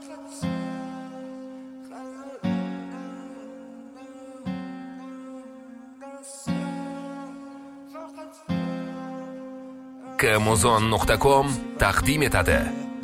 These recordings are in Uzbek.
Kmozon.com taqdim etadi.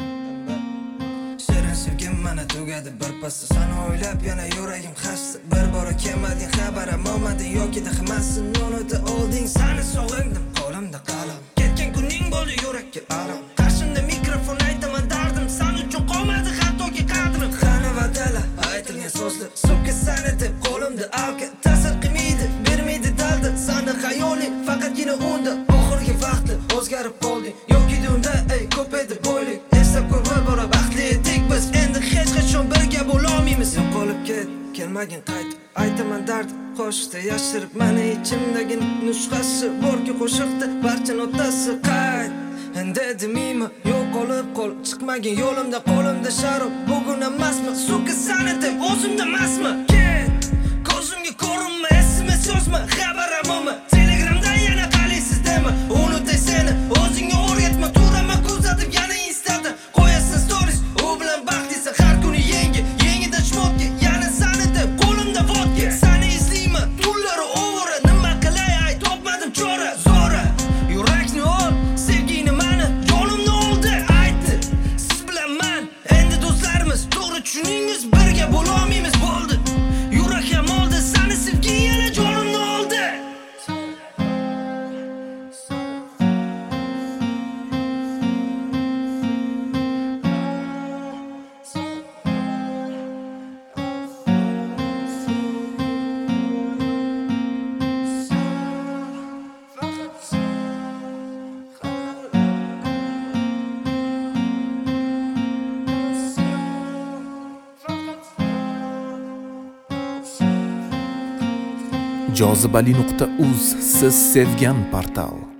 Shirin sevgim mana tugadi birpasda seni o'ylab yana yuragim xasta. Bir bora kelmading xabarim olmading yoki da hammasi unutib olding. Seni sog'indim qo'limda qalam. Ketgan kuning bo'ldi yurakka alam. Qarshimda mikrofon aytaman dardim, sen uchun qolmadi hattoki qadrim. Qani va'dalar aytilgan so'zlar so'kka seni deb qo'limda alka. Ta'sir qilmaydi, bermaydi dalda. Seni xayoling faqatgina unda. Oxirgi vaqtda o'zgarib qolding. Yoki unda ey ko'p edi bo'ylik. Eslab ko'r bir bora baxtli edik biz. Endi hech qachon birga bo'la olmaymiz. Yo'qolib kelmagin qaytib. Aytaman dard qo'shiqda yashirib meni ichimdagi nusxasi borki qo'shiqda barcha notasi qayt. Endi demiymi yo'qolib qol chiqmagin yo'limda qo'limda sharob bugun emasmi suka seni deb o'zimda emasmi ket ko'zimga ko'rinma SMS yozma xabarim olma Telegramda yana qalisiz dema unutay seni o'zingga o'rgatma turama kuzatib yana Instada qo'yasan stories u bilan baxtlisa har kuni yengida chmotga yana seni deb qo'limda vodka seni izlayman tunlari ovora nima qilay ay topmadim chora zora yurakni ol sevgini mani yo'limni oldi aytdi siz bilan men endi do'stlarimiz to'g'ri tushuningiz birga bo'la olmaymiz bo'ldi yurak ham oldi seni sevgin yana jonimni oldi Jozibali.uz siz sevgan portal.